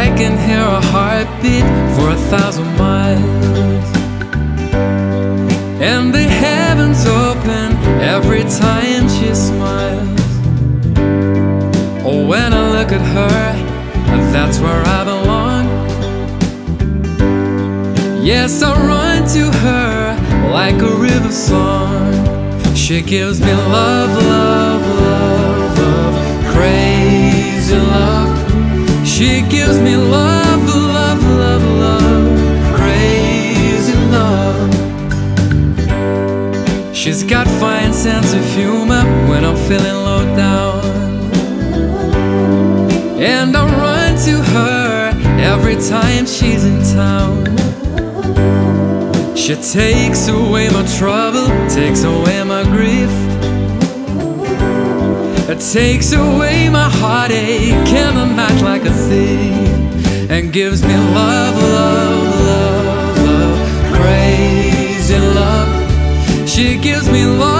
I can hear a heartbeat for 1,000 miles, and the heavens open every time she smiles. Oh, when I look at her, that's where I belong. Yes, I run to her like a river song. She gives me love, love, love, love, crazy love. She gives me love, love, love, love, crazy love. She's got fine sense of humor when I'm feeling low down, and I run to her every time she's in town. She takes away my trouble, takes away my grief. It takes away my heartache in the night like a thief, and gives me love, love, love, love, crazy love. She gives me love.